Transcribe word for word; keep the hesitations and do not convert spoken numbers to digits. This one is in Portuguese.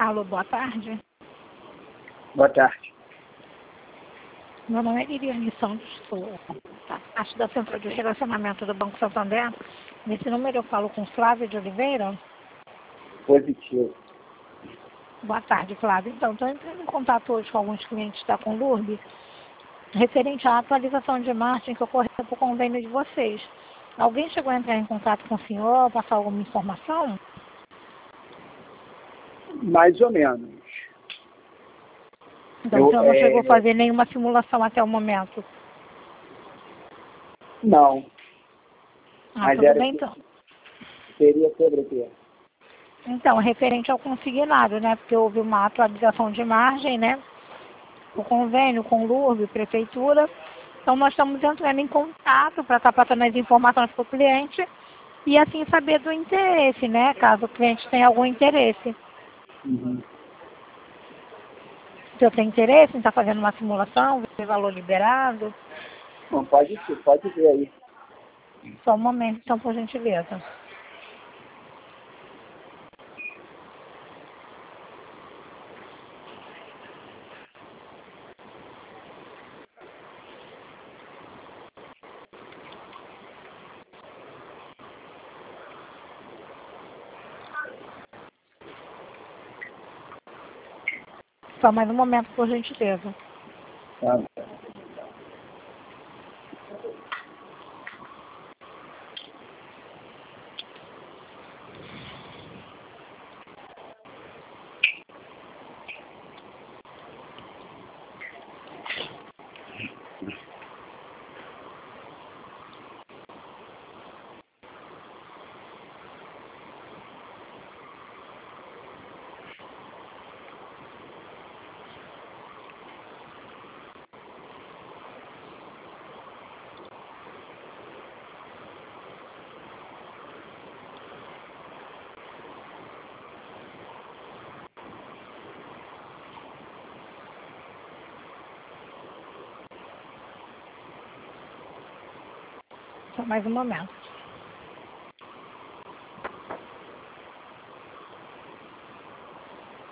Alô, boa tarde. Boa tarde. Meu nome é Liliane Santos, sou parte da Central de Relacionamento do Banco Santander. Nesse número eu falo com Flávia de Oliveira. Positivo. Boa tarde, Flávia. Então, estou entrando em contato hoje com alguns clientes da Conlurb, referente à atualização de margem que ocorreu para o convênio de vocês. Alguém chegou a entrar em contato com o senhor, passar alguma informação? Mais ou menos. Então, Eu, o senhor não é... chegou a fazer nenhuma simulação até o momento? Não. Ah, Mas tudo era bem, então. Seria sobre o quê? Então, referente ao consignado, né? Porque houve uma atualização de margem, né? O convênio com o Conlurb, prefeitura. Então, nós estamos entrando em contato para estar passando as informações para o cliente e assim saber do interesse, né? Caso o cliente tenha algum interesse. Uhum. Se eu tenho interesse em estar fazendo uma simulação, ver valor liberado. Não, pode ser, pode ver aí. Só um momento, então, por gentileza. Só mais um momento, por gentileza. Tá. Só mais um momento.